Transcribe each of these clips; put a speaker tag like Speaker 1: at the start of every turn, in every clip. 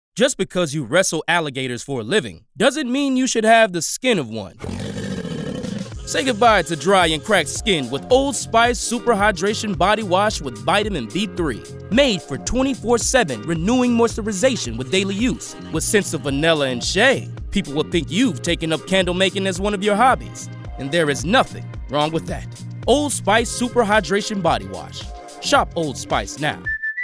Speaker 1: Just because you wrestle alligators for a living doesn't mean you should have the skin of one. Say goodbye to dry and cracked skin with Old Spice Super Hydration Body Wash with Vitamin B3. Made for 24/7 renewing moisturization with daily use. With scents of vanilla and shea, people will think you've taken up candle making as one of your hobbies. And there is nothing wrong with that. Old Spice Super Hydration Body Wash. Shop Old Spice now.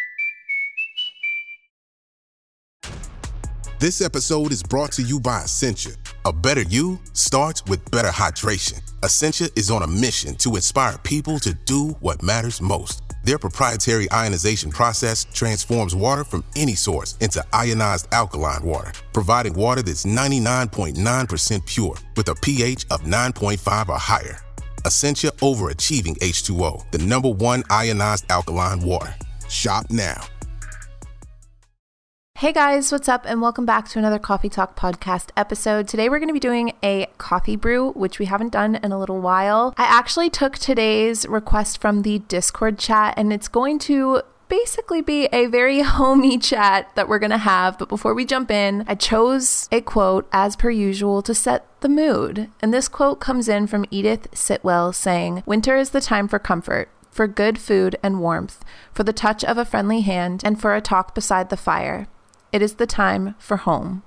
Speaker 2: This episode is brought to you by Essentia. A better you starts with better hydration. Essentia is on a mission to inspire people to do what matters most. Their proprietary ionization process transforms water from any source into ionized alkaline water, providing water that's 99.9% pure with a pH of 9.5 or higher. Essentia Overachieving H2O, the #1 ionized alkaline water. Shop now.
Speaker 3: Hey guys, what's up? And welcome back to another Coffee Talk podcast episode. Today we're going to be doing a coffee brew, which we haven't done in a little while. I actually took today's request from the Discord chat, and it's going to basically be a very homey chat that we're going to have. But before we jump in, I chose a quote as per usual to set the mood. And this quote comes in from Edith Sitwell saying, "Winter is the time for comfort, for good food and warmth, for the touch of a friendly hand, and for a talk beside the fire. It is the time for home."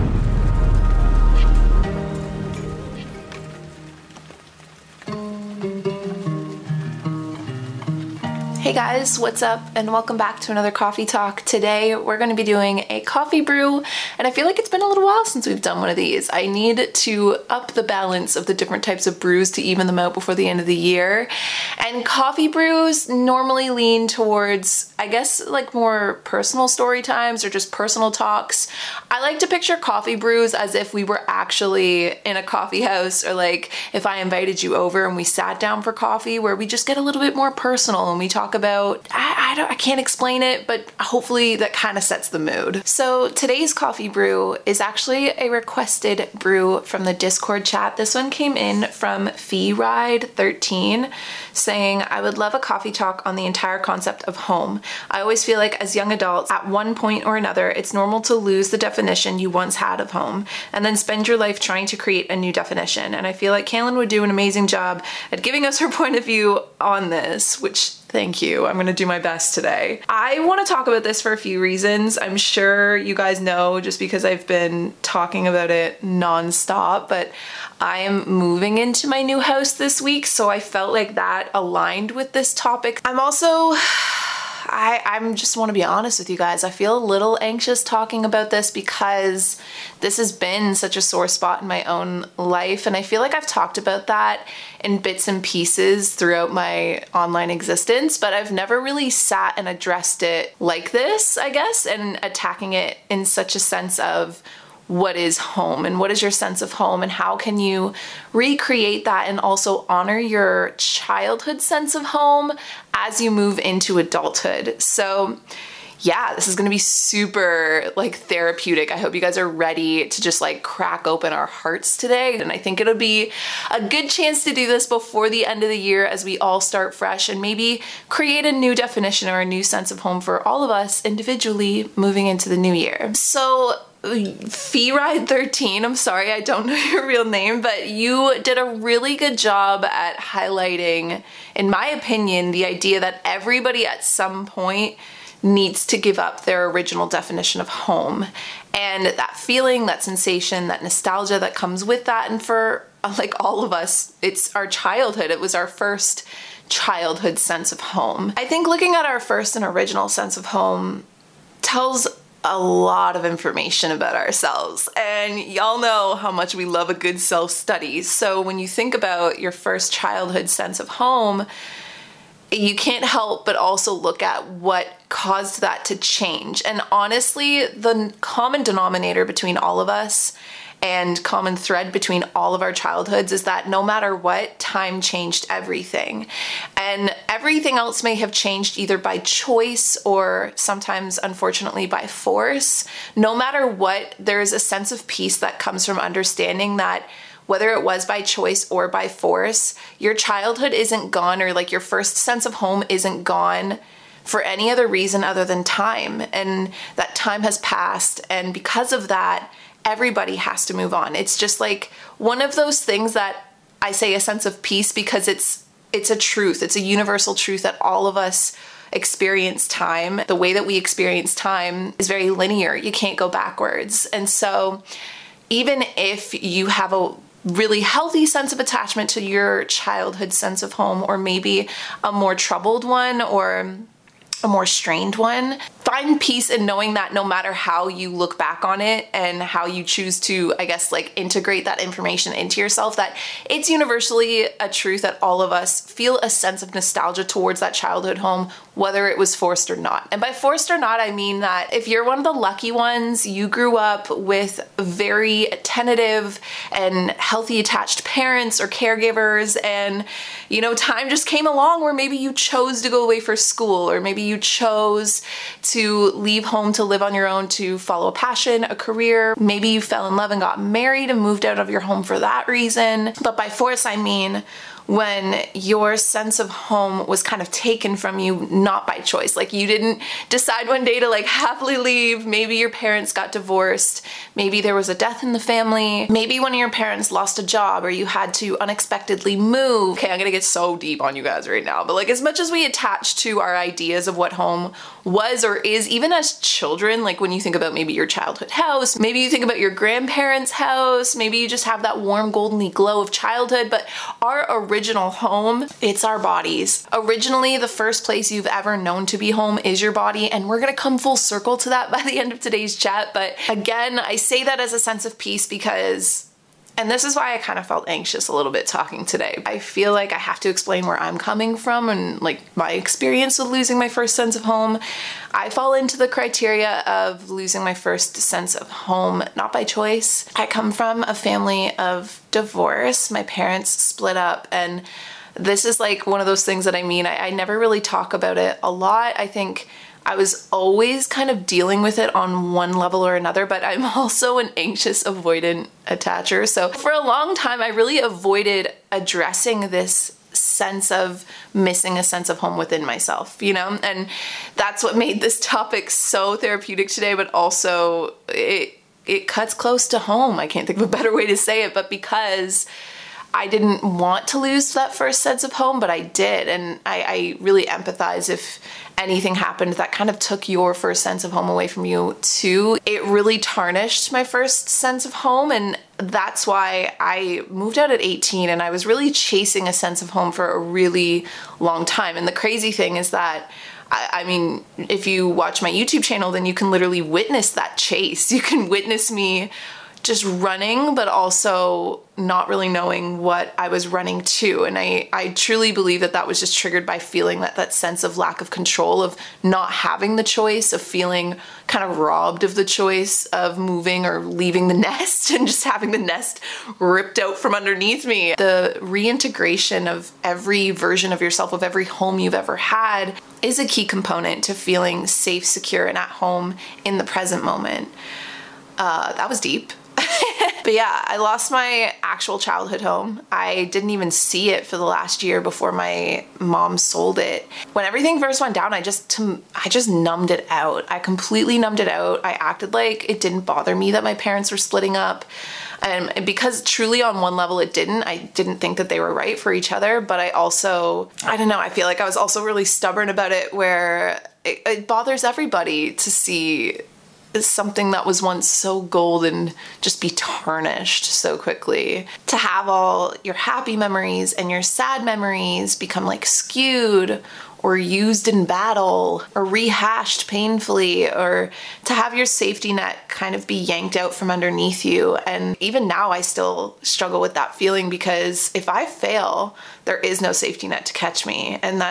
Speaker 3: Hey guys, what's up? And welcome back to another Coffee Talk. Today we're going to be doing a coffee brew, and I feel like it's been a little while since we've done one of these. I need to up the balance of the different types of brews to even them out before the end of the year. And coffee brews normally lean towards, I guess, like more personal story times or just personal talks. I like to picture coffee brews as if we were actually in a coffee house, or like if I invited you over and we sat down for coffee, where we just get a little bit more personal and we talk about, I can't explain it, but hopefully that kind of sets the mood. So today's coffee brew is actually a requested brew from the Discord chat. This one came in from FeeRide13 saying, "I would love a coffee talk on the entire concept of home. I always feel like as young adults, at one point or another, it's normal to lose the definition you once had of home and then spend your life trying to create a new definition. And I feel like Kaylin would do an amazing job at giving us her point of view on this," which, thank you. I'm going to do my best today. I want to talk about this for a few reasons. I'm sure you guys know just because I've been talking about it nonstop, but I am moving into my new house this week, so I felt like that aligned with this topic. I'm also... I just want to be honest with you guys. I feel a little anxious talking about this because this has been such a sore spot in my own life, and I feel like I've talked about that in bits and pieces throughout my online existence, but I've never really sat and addressed it like this, I guess, and attacking it in such a sense of what is home and what is your sense of home and how can you recreate that and also honor your childhood sense of home as you move into adulthood. So yeah, this is going to be super like therapeutic. I hope you guys are ready to just like crack open our hearts today. And I think it'll be a good chance to do this before the end of the year as we all start fresh and maybe create a new definition or a new sense of home for all of us individually moving into the new year. So FeeRide13, I'm sorry, I don't know your real name, but you did a really good job at highlighting, in my opinion, the idea that everybody at some point needs to give up their original definition of home. And that feeling, that sensation, that nostalgia that comes with that. And for like all of us, it's our childhood. It was our first childhood sense of home. I think looking at our first and original sense of home tells a lot of information about ourselves, and y'all know how much we love a good self-study. So when you think about your first childhood sense of home, you can't help but also look at what caused that to change. And honestly, the common denominator between all of us and common thread between all of our childhoods is that no matter what, time changed everything. And everything else may have changed either by choice or sometimes, unfortunately, by force. No matter what, there's a sense of peace that comes from understanding that whether it was by choice or by force, your childhood isn't gone, or like your first sense of home isn't gone for any other reason other than time. And that time has passed. And because of that, everybody has to move on. It's just like one of those things that I say a sense of peace because it's a truth. It's a universal truth that all of us experience time. The way that we experience time is very linear. You can't go backwards. And so even if you have a really healthy sense of attachment to your childhood sense of home, or maybe a more troubled one or a more strained one, find peace in knowing that no matter how you look back on it and how you choose to, I guess, like integrate that information into yourself, that it's universally a truth that all of us feel a sense of nostalgia towards that childhood home, whether it was forced or not. And by forced or not, I mean that if you're one of the lucky ones, you grew up with very attentive and healthy attached parents or caregivers, and time just came along where maybe you chose to go away for school, or maybe you chose to leave home to live on your own, to follow a passion, a career. Maybe you fell in love and got married and moved out of your home for that reason. But by force, I mean when your sense of home was kind of taken from you, not by choice. Like you didn't decide one day to like happily leave. Maybe your parents got divorced. Maybe there was a death in the family. Maybe one of your parents lost a job, or you had to unexpectedly move. Okay, I'm gonna get so deep on you guys right now, but like as much as we attach to our ideas of what home was or is, even as children, like when you think about maybe your childhood house, maybe you think about your grandparents' house, maybe you just have that warm golden glow of childhood, but our original home, it's our bodies. Originally, the first place you've ever known to be home is your body, and we're gonna come full circle to that by the end of today's chat. But again, I say that as a sense of peace because, and this is why I kind of felt anxious a little bit talking today. I feel like I have to explain where I'm coming from and like my experience with losing my first sense of home. I fall into the criteria of losing my first sense of home, not by choice. I come from a family of divorce. My parents split up, and this is like one of those things that I never really talk about it a lot. I think I was always kind of dealing with it on one level or another, but I'm also an anxious avoidant attacher. So for a long time, I really avoided addressing this sense of missing a sense of home within myself, and that's what made this topic so therapeutic today, but also it cuts close to home. I can't think of a better way to say it, but because I didn't want to lose that first sense of home, but I did. And I really empathize if anything happened that kind of took your first sense of home away from you too. It really tarnished my first sense of home. And that's why I moved out at 18, and I was really chasing a sense of home for a really long time. And the crazy thing is that I mean, if you watch my YouTube channel, then you can literally witness that chase. You can witness me just running, but also not really knowing what I was running to. And I truly believe that was just triggered by feeling that sense of lack of control, of not having the choice, of feeling kind of robbed of the choice of moving or leaving the nest and just having the nest ripped out from underneath me. The reintegration of every version of yourself, of every home you've ever had, is a key component to feeling safe, secure, and at home in the present moment. That was deep. But yeah, I lost my actual childhood home. I didn't even see it for the last year before my mom sold it. When everything first went down, I just numbed it out. I completely numbed it out. I acted like it didn't bother me that my parents were splitting up. And because truly on one level it didn't. I didn't think that they were right for each other, but I don't know, I feel like I was also really stubborn about it, where it bothers everybody to see something that was once so golden just be tarnished so quickly. To have all your happy memories and your sad memories become like skewed or used in battle or rehashed painfully, or to have your safety net kind of be yanked out from underneath you. And even now I still struggle with that feeling, because if I fail, there is no safety net to catch me. And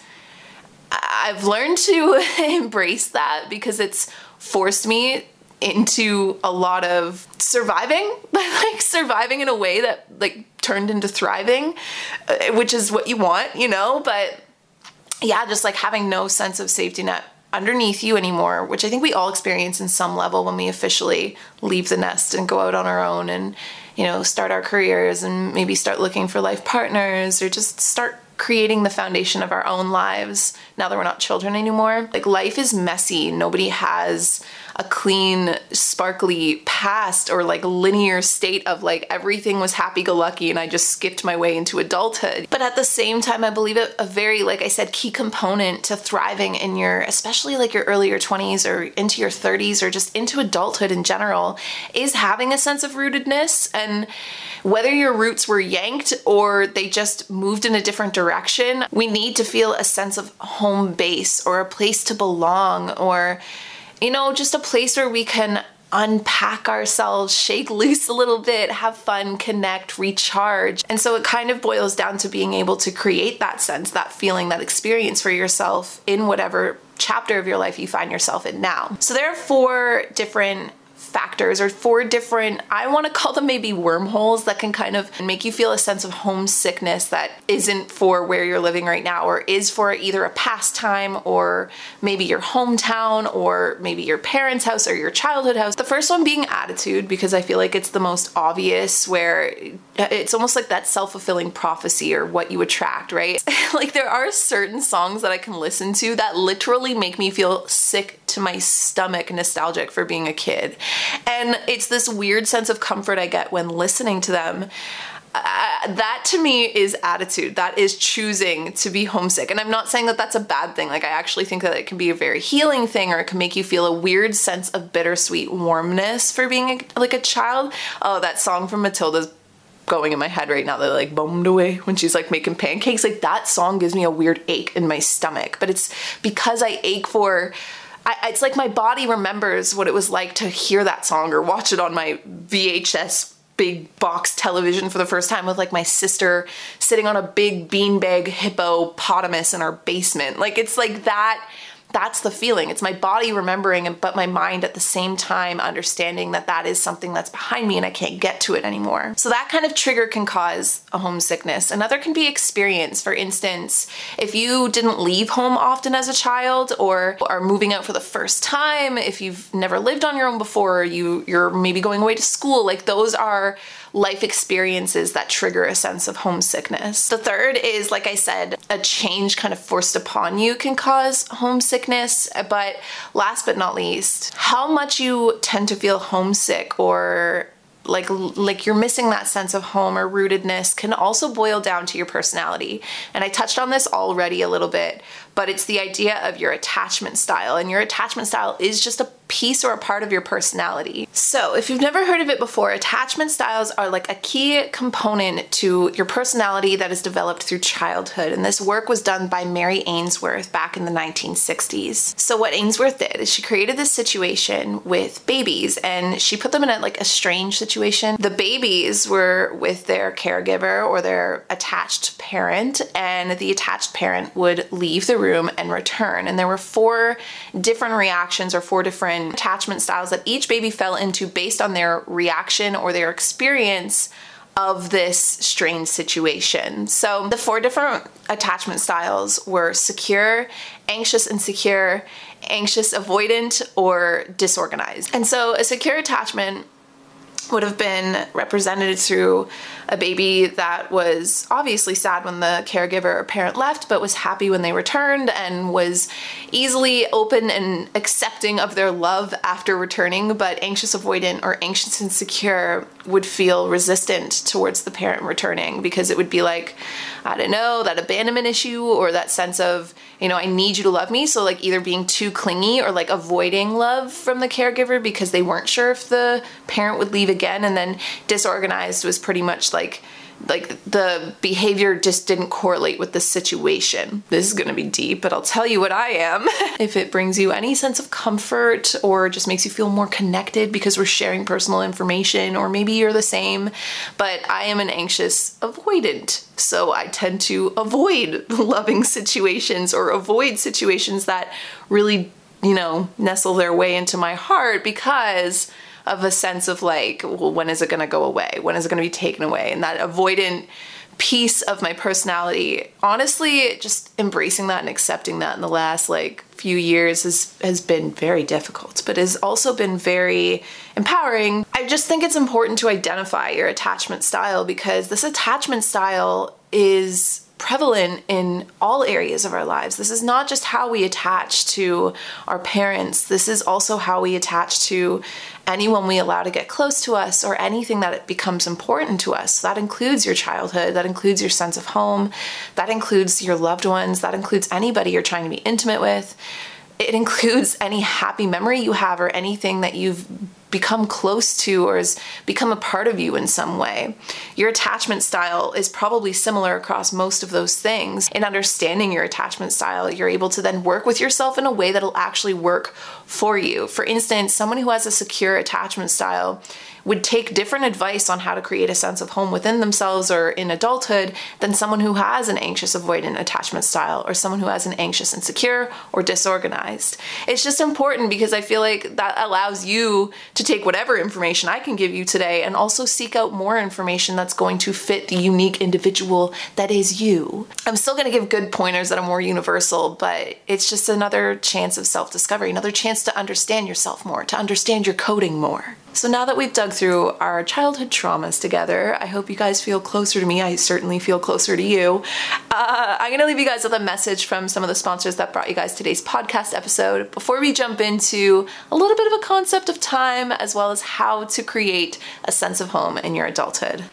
Speaker 3: I've learned to embrace that, because it's forced me into a lot of surviving, like surviving in a way that like turned into thriving, which is what you want, but yeah, just like having no sense of safety net underneath you anymore, which I think we all experience in some level when we officially leave the nest and go out on our own and, start our careers and maybe start looking for life partners, or just start creating the foundation of our own lives now that we're not children anymore. Like, life is messy. Nobody has a clean, sparkly past or like linear state of like everything was happy-go-lucky and I just skipped my way into adulthood. But at the same time, I believe a very, like I said, key component to thriving in your, especially like your earlier 20s or into your 30s or just into adulthood in general, is having a sense of rootedness. And whether your roots were yanked or they just moved in a different direction, we need to feel a sense of home base or a place to belong, or just a place where we can unpack ourselves, shake loose a little bit, have fun, connect, recharge. And so it kind of boils down to being able to create that sense, that feeling, that experience for yourself in whatever chapter of your life you find yourself in now. So there are 4 different factors, or 4 different, I want to call them maybe wormholes, that can kind of make you feel a sense of homesickness that isn't for where you're living right now, or is for either a pastime or maybe your hometown or maybe your parents' house or your childhood house. The first one being attitude, because I feel like it's the most obvious, where it's almost like that self-fulfilling prophecy or what you attract, right? Like, there are certain songs that I can listen to that literally make me feel sick to my stomach, nostalgic for being a kid. And it's this weird sense of comfort I get when listening to them. That to me is attitude. That is choosing to be homesick. And I'm not saying that that's a bad thing. Like, I actually think that it can be a very healing thing, or it can make you feel a weird sense of bittersweet warmness for being like a child. Oh, that song from Matilda's going in my head right now, that like bummed away when she's like making pancakes. Like, that song gives me a weird ache in my stomach, but it's because I ache for, it's like my body remembers what it was like to hear that song or watch it on my VHS big box television for the first time with like my sister sitting on a big beanbag hippopotamus in our basement. Like, it's like that. That's the feeling. It's my body remembering, but my mind at the same time understanding that that is something that's behind me and I can't get to it anymore. So that kind of trigger can cause a homesickness. Another can be experience. For instance, if you didn't leave home often as a child, or are moving out for the first time, if you've never lived on your own before, you're maybe going away to school, like, those are life experiences that trigger a sense of homesickness. The third is, like I said, a change kind of forced upon you can cause homesickness. But last but not least, how much you tend to feel homesick or like you're missing that sense of home or rootedness can also boil down to your personality. And I touched on this already a little bit, but it's the idea of your attachment style. And your attachment style is just a piece or a part of your personality. So if you've never heard of it before, attachment styles are like a key component to your personality that is developed through childhood. And this work was done by Mary Ainsworth back in the 1960s. So what Ainsworth did is she created this situation with babies, and she put them in a strange situation. The babies were with their caregiver or their attached parent, and the attached parent would leave the room and return. And there were 4 different reactions or 4 different attachment styles that each baby fell into based on their reaction or their experience of this strange situation. So the 4 different attachment styles were secure, anxious insecure, anxious avoidant, or disorganized. And so a secure attachment would have been represented through a baby that was obviously sad when the caregiver or parent left, but was happy when they returned and was easily open and accepting of their love after returning. But anxious avoidant or anxious insecure would feel resistant towards the parent returning, because it would be like, I don't know, that abandonment issue or that sense of, I need you to love me. So like either being too clingy or like avoiding love from the caregiver because they weren't sure if the parent would leave again. And then disorganized was pretty much like the behavior just didn't correlate with the situation. This is going to be deep, but I'll tell you what I am. If it brings you any sense of comfort or just makes you feel more connected because we're sharing personal information, or maybe you're the same, but I am an anxious avoidant. So I tend to avoid loving situations or avoid situations that really, nestle their way into my heart because of a sense of like, well, when is it going to go away? When is it going to be taken away? And that avoidant piece of my personality, honestly, just embracing that and accepting that in the last few years has been very difficult, but has also been very empowering. I just think it's important to identify your attachment style, because this attachment style is prevalent in all areas of our lives. This is not just how we attach to our parents. This is also how we attach to anyone we allow to get close to us or anything that becomes important to us. That includes your childhood, that includes your sense of home, that includes your loved ones, that includes anybody you're trying to be intimate with. It includes any happy memory you have or anything that you've become close to or has become a part of you in some way. Your attachment style is probably similar across most of those things. In understanding your attachment style, you're able to then work with yourself in a way that'll actually work for you. For instance, someone who has a secure attachment style would take different advice on how to create a sense of home within themselves or in adulthood than someone who has an anxious avoidant attachment style or someone who has an anxious insecure or disorganized. It's just important because I feel like that allows you to take whatever information I can give you today and also seek out more information that's going to fit the unique individual that is you. I'm still going to give good pointers that are more universal, but it's just another chance of self-discovery, another chance to understand yourself more, to understand your coding more. So now that we've dug through our childhood traumas together, I hope you guys feel closer to me. I certainly feel closer to you. I'm going to leave you guys with a message from some of the sponsors that brought you guys today's podcast episode before we jump into a little bit of a concept of time as well as how to create a sense of home in your adulthood.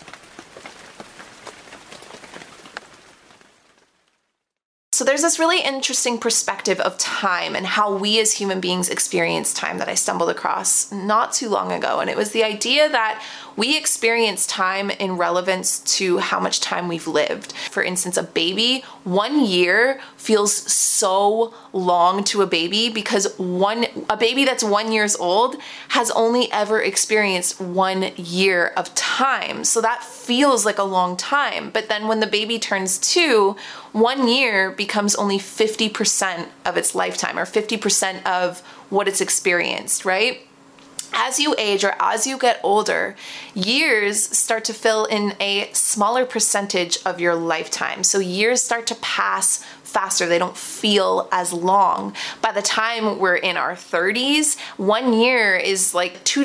Speaker 3: So there's this really interesting perspective of time and how we as human beings experience time that I stumbled across not too long ago. And it was the idea that we experience time in relevance to how much time we've lived. For instance, a baby, 1 year feels so long to a baby because a baby that's 1 year old has only ever experienced 1 year of time. So that feels like a long time. But then when the baby turns 2, 1 year becomes only 50% of its lifetime or 50% of what it's experienced, right? As you age or as you get older, years start to fill in a smaller percentage of your lifetime. So years start to pass faster. They don't feel as long. By the time we're in our 30s, 1 year is like 2 to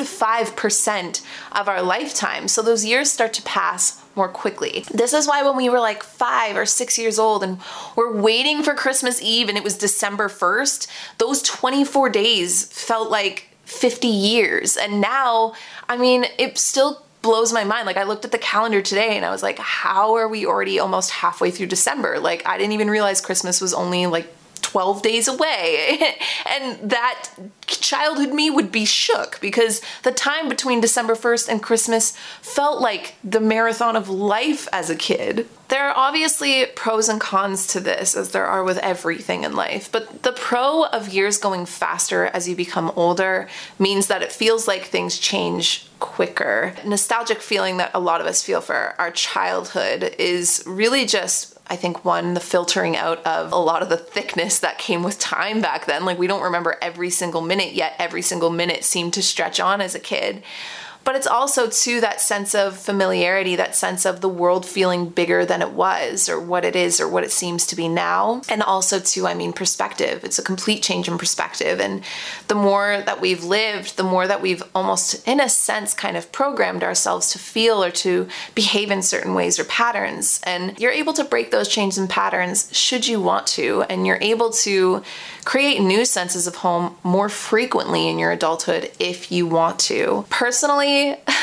Speaker 3: 5% of our lifetime. So those years start to pass more quickly. This is why when we were like 5 or 6 years old and we're waiting for Christmas Eve and it was December 1st, those 24 days felt like 50 years. And now, I mean, it still blows my mind. Like I looked at the calendar today and I was like, how are we already almost halfway through December? Like I didn't even realize Christmas was only like 12 days away. And that childhood me would be shook because the time between December 1st and Christmas felt like the marathon of life as a kid. There are obviously pros and cons to this, as there are with everything in life, but the pro of years going faster as you become older means that it feels like things change quicker. Nostalgic feeling that a lot of us feel for our childhood is really just, I think, one, the filtering out of a lot of the thickness that came with time back then. Like we don't remember every single minute, yet every single minute seemed to stretch on as a kid. But it's also, too, that sense of familiarity, that sense of the world feeling bigger than it was or what it is or what it seems to be now. And also, too, I mean, perspective. It's a complete change in perspective. And the more that we've lived, the more that we've almost, in a sense, kind of programmed ourselves to feel or to behave in certain ways or patterns. And you're able to break those changes and patterns should you want to. And you're able to create new senses of home more frequently in your adulthood if you want to. Personally,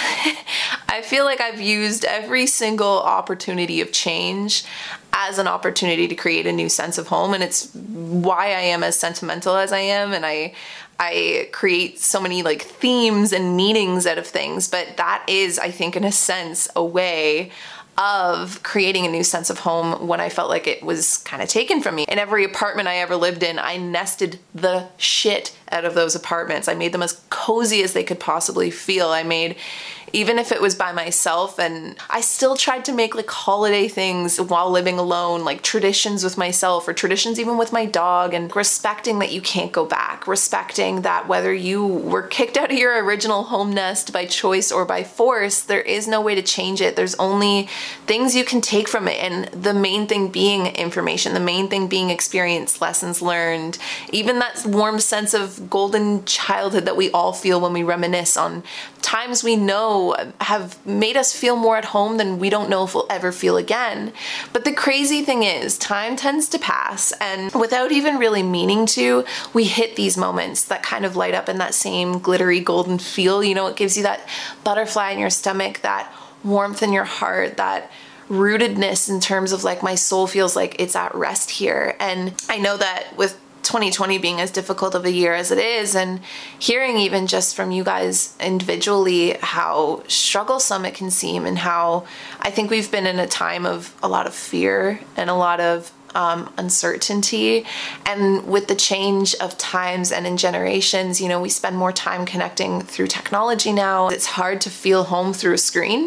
Speaker 3: I feel like I've used every single opportunity of change as an opportunity to create a new sense of home, and it's why I am as sentimental as I am, and I create so many like themes and meanings out of things, but that is, I think, in a sense, a way of creating a new sense of home when I felt like it was kind of taken from me. In every apartment I ever lived in, I nested the shit out of those apartments. I made them as cozy as they could possibly feel. I made, even if it was by myself, and I still tried to make like holiday things while living alone, like traditions with myself or traditions even with my dog, and respecting that you can't go back, respecting that whether you were kicked out of your original home nest by choice or by force, there is no way to change it. There's only things you can take from it, and the main thing being information, the main thing being experience, lessons learned, even that warm sense of golden childhood that we all feel when we reminisce on times we know have made us feel more at home than we don't know if we'll ever feel again. But the crazy thing is, time tends to pass, and without even really meaning to, we hit these moments that kind of light up in that same glittery golden feel. You know, it gives you that butterfly in your stomach, that warmth in your heart, that rootedness in terms of like, my soul feels like it's at rest here. And I know that with 2020 being as difficult of a year as it is, and hearing even just from you guys individually how strugglesome it can seem, and how I think we've been in a time of a lot of fear and a lot of uncertainty. And with the change of times and in generations, you know, we spend more time connecting through technology now. It's hard to feel home through a screen.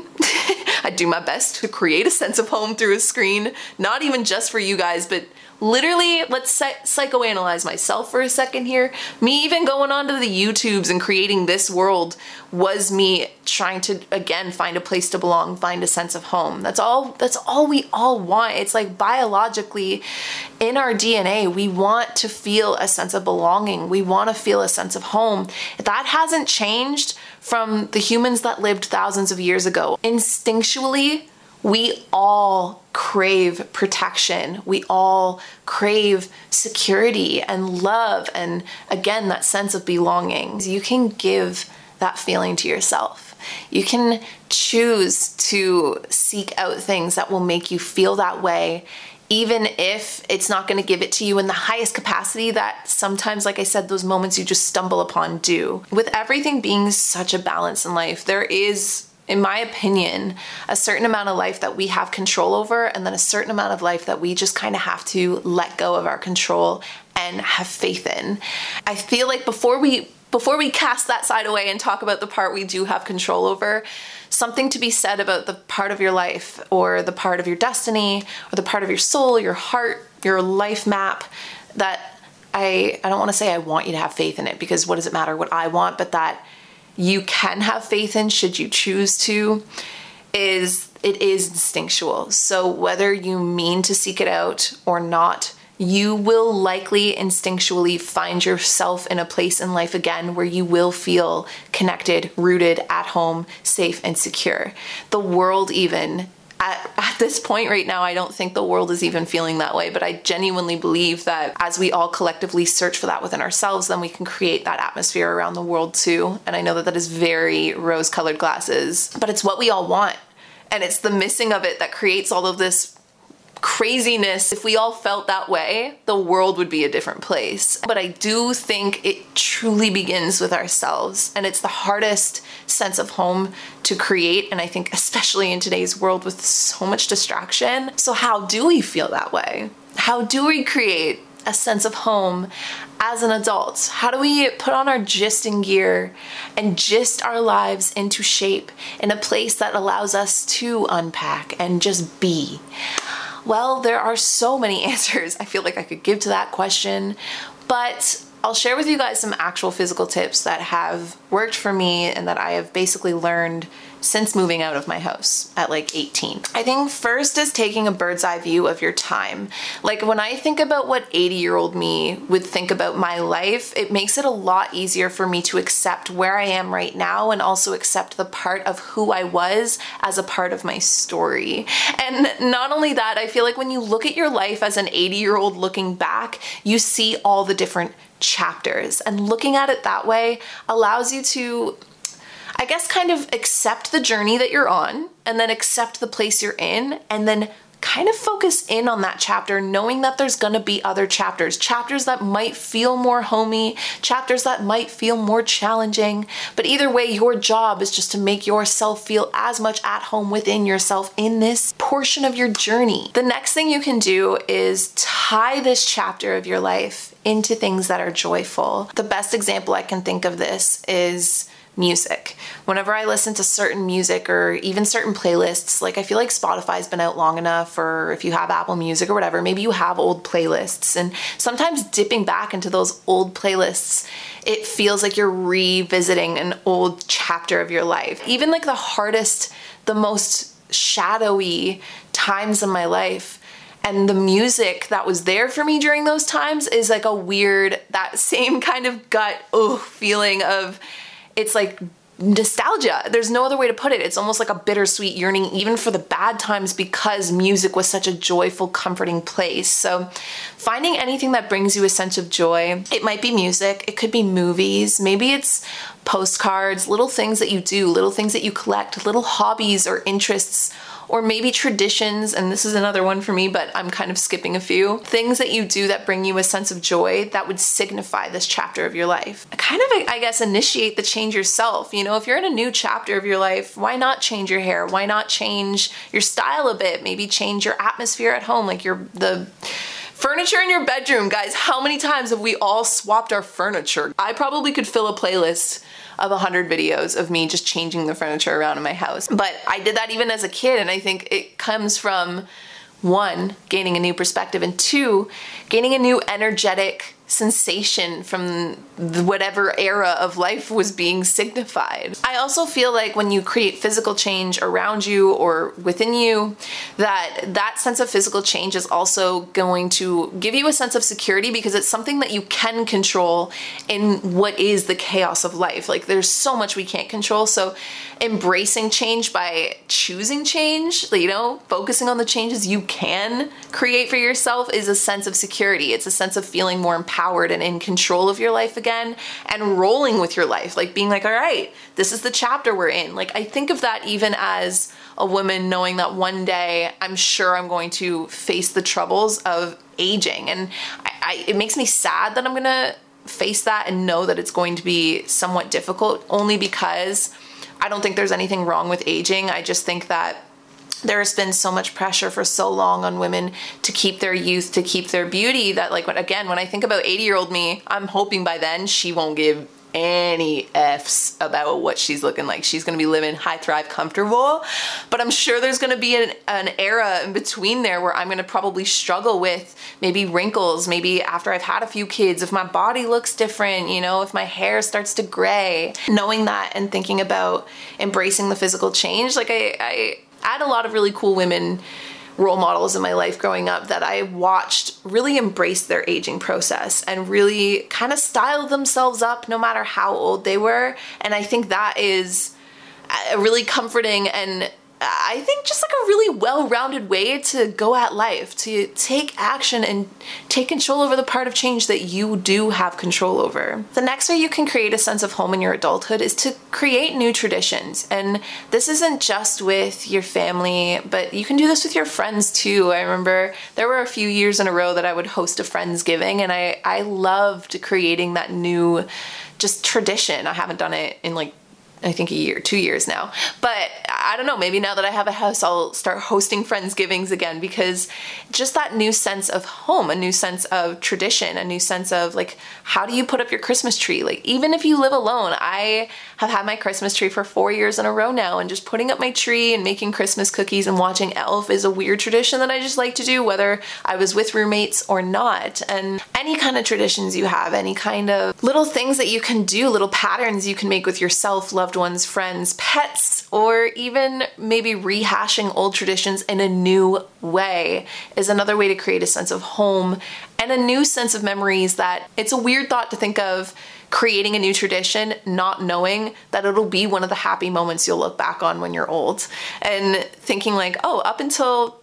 Speaker 3: I do my best to create a sense of home through a screen, not even just for you guys, but literally, let's psychoanalyze myself for a second here. Me even going onto the YouTubes and creating this world was me trying to, again, find a place to belong, find a sense of home. That's all we all want. It's like biologically in our DNA, we want to feel a sense of belonging. We want to feel a sense of home. That hasn't changed from the humans that lived thousands of years ago. Instinctually, we all crave protection. We all crave security and love, and again, that sense of belonging. You can give that feeling to yourself. You can choose to seek out things that will make you feel that way, even if it's not going to give it to you in the highest capacity that sometimes, like I said, those moments you just stumble upon do. With everything being such a balance in life, there is, in my opinion, a certain amount of life that we have control over, and then a certain amount of life that we just kind of have to let go of our control and have faith in. I feel like before we cast that side away and talk about the part we do have control over, something to be said about the part of your life, or the part of your destiny, or the part of your soul, your heart, your life map, that I don't want to say I want you to have faith in it, because what does it matter what I want, but that you can have faith in, should you choose to, is instinctual. So whether you mean to seek it out or not, you will likely instinctually find yourself in a place in life again where you will feel connected, rooted, at home, safe, and secure. The world even, at this point right now, I don't think the world is even feeling that way, but I genuinely believe that as we all collectively search for that within ourselves, then we can create that atmosphere around the world too. And I know that is very rose-colored glasses, but it's what we all want. And it's the missing of it that creates all of this craziness. If we all felt that way, the world would be a different place. But I do think it truly begins with ourselves, and it's the hardest sense of home to create, and I think especially in today's world with so much distraction. So how do we feel that way? How do we create a sense of home as an adult? How do we put on our gisting gear and gist our lives into shape in a place that allows us to unpack and just be? Well, there are so many answers I feel like I could give to that question, but I'll share with you guys some actual physical tips that have worked for me and that I have basically learned since moving out of my house at like 18. I think first is taking a bird's eye view of your time. Like when I think about what 80-year-old me would think about my life, it makes it a lot easier for me to accept where I am right now, and also accept the part of who I was as a part of my story. And not only that, I feel like when you look at your life as an 80-year-old looking back, you see all the different chapters, and looking at it that way allows you to, I guess, kind of accept the journey that you're on, and then accept the place you're in, and then kind of focus in on that chapter, knowing that there's gonna be other chapters that might feel more homey, chapters that might feel more challenging, but either way, your job is just to make yourself feel as much at home within yourself in this portion of your journey. The next thing you can do is tie this chapter of your life into things that are joyful. The best example I can think of this is music. Whenever I listen to certain music or even certain playlists, like I feel like Spotify's been out long enough, or if you have Apple Music or whatever, maybe you have old playlists, and sometimes dipping back into those old playlists, it feels like you're revisiting an old chapter of your life. Even like the hardest, the most shadowy times in my life, and the music that was there for me during those times is like a weird, that same kind of gut feeling of, it's like nostalgia. There's no other way to put it. It's almost like a bittersweet yearning, even for the bad times, because music was such a joyful, comforting place. So finding anything that brings you a sense of joy, it might be music, it could be movies, maybe it's postcards, little things that you do, little things that you collect, little hobbies or interests, or maybe traditions, and this is another one for me, but I'm kind of skipping a few. Things that you do that bring you a sense of joy that would signify this chapter of your life. Kind of, I guess, initiate the change yourself. You know, if you're in a new chapter of your life, why not change your hair? Why not change your style a bit? Maybe change your atmosphere at home, like the furniture in your bedroom. Guys, how many times have we all swapped our furniture? I probably could fill a playlist of 100 videos of me just changing the furniture around in my house. But I did that even as a kid, and I think it comes from, one, gaining a new perspective, and two, gaining a new energetic sensation from whatever era of life was being signified. I also feel like when you create physical change around you or within you, that sense of physical change is also going to give you a sense of security, because it's something that you can control in what is the chaos of life. Like, there's so much we can't control. So embracing change by choosing change, you know, focusing on the changes you can create for yourself, is a sense of security. It's a sense of feeling more empowered and in control of your life again, and rolling with your life, like being like, all right, this is the chapter we're in. Like, I think of that even as a woman, knowing that one day I'm sure I'm going to face the troubles of aging, and it makes me sad that I'm gonna face that and know that it's going to be somewhat difficult, only because I don't think there's anything wrong with aging. I just think that there has been so much pressure for so long on women to keep their youth, to keep their beauty, that, like, when I think about 80-year-old me, I'm hoping by then she won't give any F's about what she's looking like. She's gonna be living high, thrive, comfortable. But I'm sure there's gonna be an era in between there where I'm gonna probably struggle with maybe wrinkles, maybe after I've had a few kids, if my body looks different, you know, if my hair starts to gray. Knowing that and thinking about embracing the physical change, like I had a lot of really cool women role models in my life growing up that I watched really embrace their aging process and really kind of styled themselves up no matter how old they were. And I think that is a really comforting, and I think just like a really well-rounded way to go at life, to take action and take control over the part of change that you do have control over. The next way you can create a sense of home in your adulthood is to create new traditions. And this isn't just with your family, but you can do this with your friends too. I remember there were a few years in a row that I would host a Friendsgiving, and I loved creating that new just tradition. I haven't done it in like, I think 2 years now, but I don't know, maybe now that I have a house, I'll start hosting Friendsgivings again, because just that new sense of home, a new sense of tradition, a new sense of like, how do you put up your Christmas tree? Like, even if you live alone, I have had my Christmas tree for 4 years in a row now, and just putting up my tree and making Christmas cookies and watching Elf is a weird tradition that I just like to do, whether I was with roommates or not. And any kind of traditions you have, any kind of little things that you can do, little patterns you can make with yourself, loved ones, friends, pets, or even maybe rehashing old traditions in a new way is another way to create a sense of home and a new sense of memories. That it's a weird thought to think of creating a new tradition, not knowing that it'll be one of the happy moments you'll look back on when you're old, and thinking like, oh, up until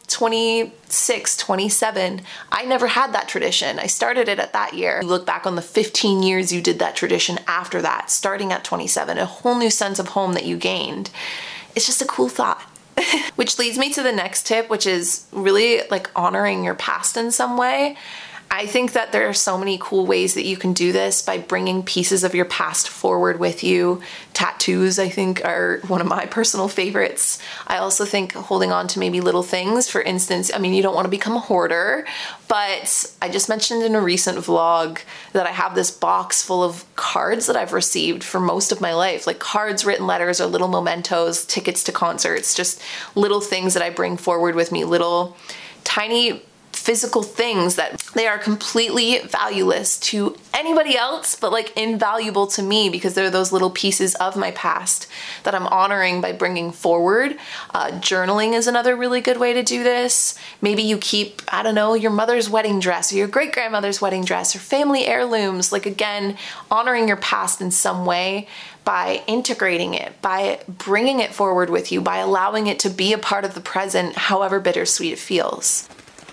Speaker 3: 26, 27, I never had that tradition. I started it at that year. You look back on the 15 years you did that tradition after that, starting at 27, a whole new sense of home that you gained. It's just a cool thought. Which leads me to the next tip, which is really like honoring your past in some way. I think that there are so many cool ways that you can do this by bringing pieces of your past forward with you. Tattoos, I think, are one of my personal favorites. I also think holding on to maybe little things. For instance, I mean, you don't want to become a hoarder, but I just mentioned in a recent vlog that I have this box full of cards that I've received for most of my life, like cards, written letters, or little mementos, tickets to concerts, just little things that I bring forward with me, little tiny physical things that they are completely valueless to anybody else, but like invaluable to me, because they're those little pieces of my past that I'm honoring by bringing forward. Journaling is another really good way to do this. Maybe you keep, I don't know, your mother's wedding dress or your great-grandmother's wedding dress or family heirlooms, like again, honoring your past in some way by integrating it, by bringing it forward with you, by allowing it to be a part of the present, however bittersweet it feels.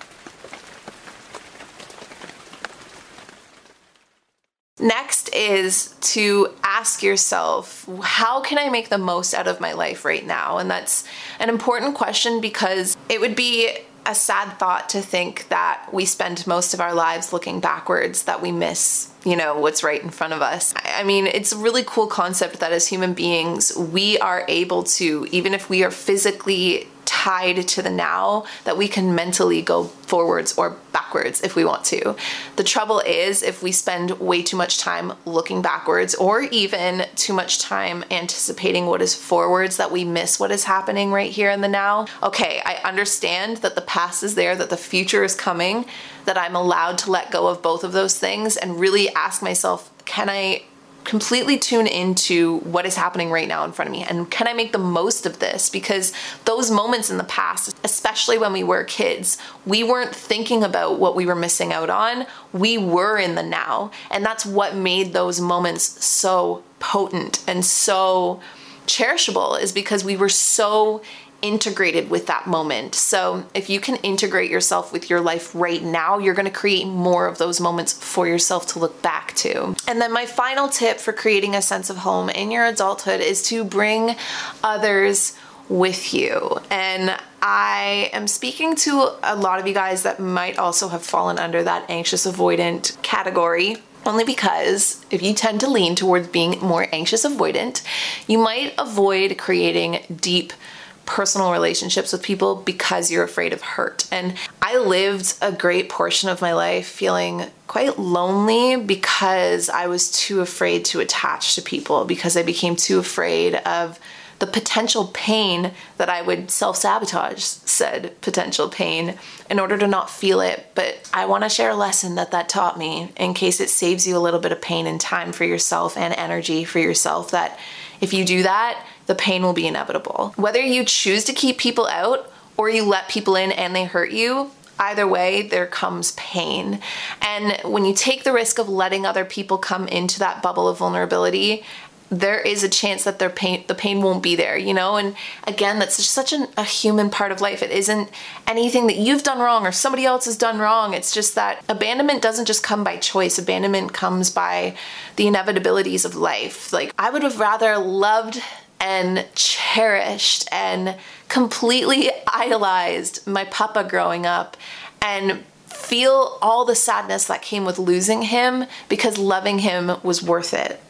Speaker 3: Next is to ask yourself, how can I make the most out of my life right now? And that's an important question because it would be a sad thought to think that we spend most of our lives looking backwards, that we miss, what's right in front of us. I mean, it's a really cool concept that as human beings, we are able to, even if we are physically tied to the now, that we can mentally go forwards or backwards if we want to. The trouble is if we spend way too much time looking backwards or even too much time anticipating what is forwards, that we miss what is happening right here in the now. Okay, I understand that the past is there, that the future is coming, that I'm allowed to let go of both of those things and really ask myself, can I completely tune into what is happening right now in front of me? And can I make the most of this? Because those moments in the past, especially when we were kids, we weren't thinking about what we were missing out on. We were in the now. And that's what made those moments so potent and so cherishable, is because we were so integrated with that moment. So if you can integrate yourself with your life right now, you're going to create more of those moments for yourself to look back to. And then my final tip for creating a sense of home in your adulthood is to bring others with you. And I am speaking to a lot of you guys that might also have fallen under that anxious avoidant category. Only because if you tend to lean towards being more anxious avoidant, you might avoid creating deep personal relationships with people because you're afraid of hurt. And I lived a great portion of my life feeling quite lonely because I was too afraid to attach to people, because I became too afraid of the potential pain that I would self-sabotage said potential pain in order to not feel it. But I want to share a lesson that taught me, in case it saves you a little bit of pain and time for yourself and energy for yourself, that if you do that, the pain will be inevitable. Whether you choose to keep people out or you let people in and they hurt you, either way, there comes pain. And when you take the risk of letting other people come into that bubble of vulnerability, there is a chance that the pain won't be there, And again, that's just such a human part of life. It isn't anything that you've done wrong or somebody else has done wrong. It's just that abandonment doesn't just come by choice. Abandonment comes by the inevitabilities of life. Like, I would have rather loved and cherished and completely idolized my papa growing up and feel all the sadness that came with losing him, because loving him was worth it,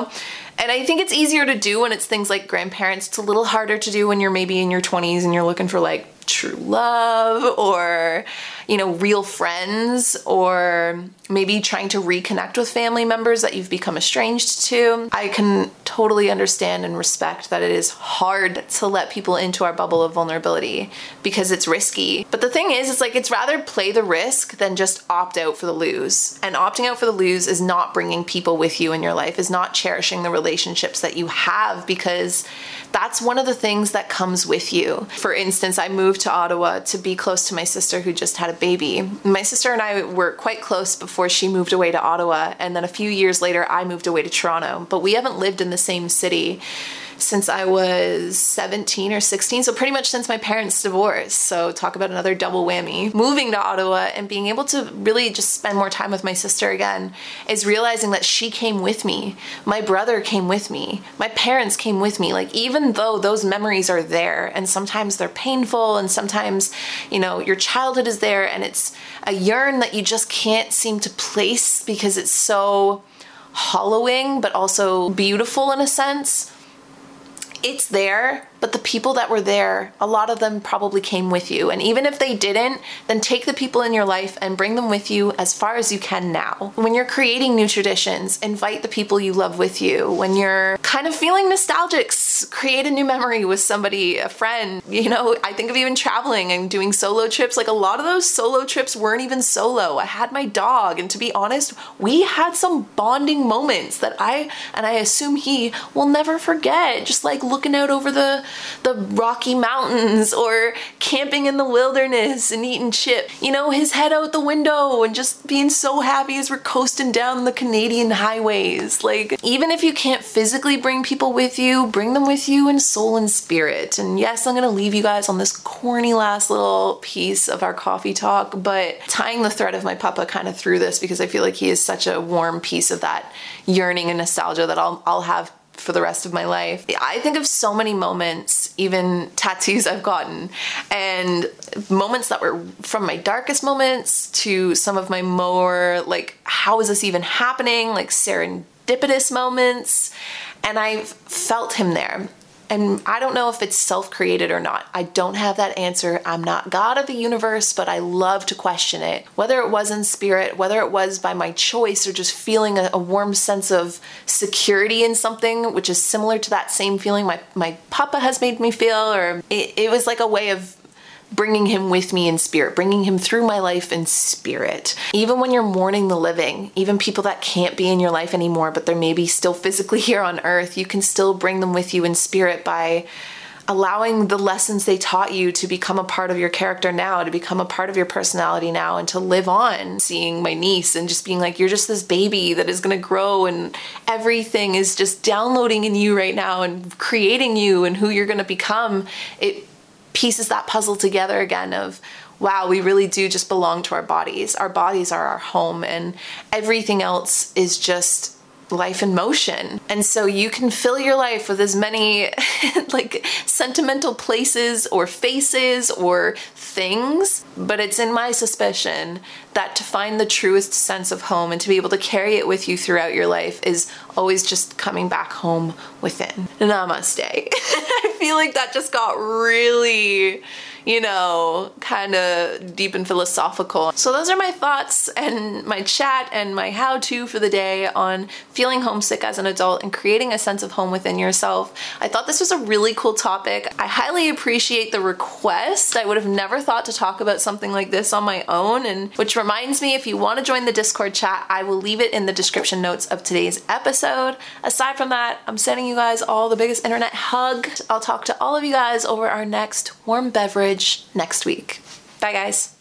Speaker 3: And I think it's easier to do when it's things like grandparents. It's a little harder to do when you're maybe in your 20s and you're looking for like true love or, real friends, or maybe trying to reconnect with family members that you've become estranged to. I can totally understand and respect that it is hard to let people into our bubble of vulnerability because it's risky. But the thing is, it's rather play the risk than just opt out for the lose. And opting out for the lose is not bringing people with you in your life, is not cherishing the relationships that you have, because that's one of the things that comes with you. For instance, I moved to Ottawa to be close to my sister who just had a baby. My sister and I were quite close before she moved away to Ottawa, and then a few years later I moved away to Toronto, but we haven't lived in the same city since I was 17 or 16, so pretty much since my parents divorced. So talk about another double whammy. Moving to Ottawa and being able to really just spend more time with my sister again is realizing that she came with me. My brother came with me. My parents came with me. Like, even though those memories are there and sometimes they're painful and sometimes, your childhood is there and it's a yearn that you just can't seem to place because it's so hollowing but also beautiful in a sense. It's there, but the people that were there, a lot of them probably came with you. And even if they didn't, then take the people in your life and bring them with you as far as you can now. When you're creating new traditions, invite the people you love with you. When you're kind of feeling nostalgic create a new memory with somebody, a friend. You know, I think of even traveling and doing solo trips. Like a lot of those solo trips weren't even solo. I had my dog, and to be honest, we had some bonding moments that I assume he will never forget. Just like looking out over the Rocky Mountains or camping in the wilderness and eating chips. You know, his head out the window and just being so happy as we're coasting down the Canadian highways. Like, even if you can't physically bring people with you, bring them with you in soul and spirit. And yes, I'm gonna leave you guys on this corny last little piece of our coffee talk, but tying the thread of my papa kind of through this, because I feel like he is such a warm piece of that yearning and nostalgia that I'll have for the rest of my life. I think of so many moments, even tattoos I've gotten, and moments that were from my darkest moments to some of my more like, how is this even happening? Like serendipitous moments. And I've felt him there. And I don't know if it's self-created or not. I don't have that answer. I'm not God of the universe, but I love to question it. Whether it was in spirit, whether it was by my choice, or just feeling a warm sense of security in something, which is similar to that same feeling my papa has made me feel, or it was like a way of bringing him with me in spirit, bringing him through my life in spirit. Even when you're mourning the living, even people that can't be in your life anymore, but they're maybe still physically here on earth, you can still bring them with you in spirit by allowing the lessons they taught you to become a part of your character now, to become a part of your personality now, and to live on. Seeing my niece and just being like, you're just this baby that is gonna grow, and everything is just downloading in you right now and creating you and who you're gonna become. It pieces that puzzle together again of, wow, we really do just belong to our bodies. Our bodies are our home, and everything else is just life in motion. And so you can fill your life with as many like sentimental places or faces or things, but it's in my suspicion that to find the truest sense of home and to be able to carry it with you throughout your life is always just coming back home within. Namaste. I feel like that just got really, you know, kind of deep and philosophical. So those are my thoughts and my chat and my how-to for the day on feeling homesick as an adult and creating a sense of home within yourself. I thought this was a really cool topic. I highly appreciate the request. I would have never thought to talk about something like this on my own, and which reminds me, if you want to join the Discord chat, I will leave it in the description notes of today's episode. Aside from that, I'm sending you guys all the biggest internet hug. I'll talk to all of you guys over our next warm beverage next week. Bye guys.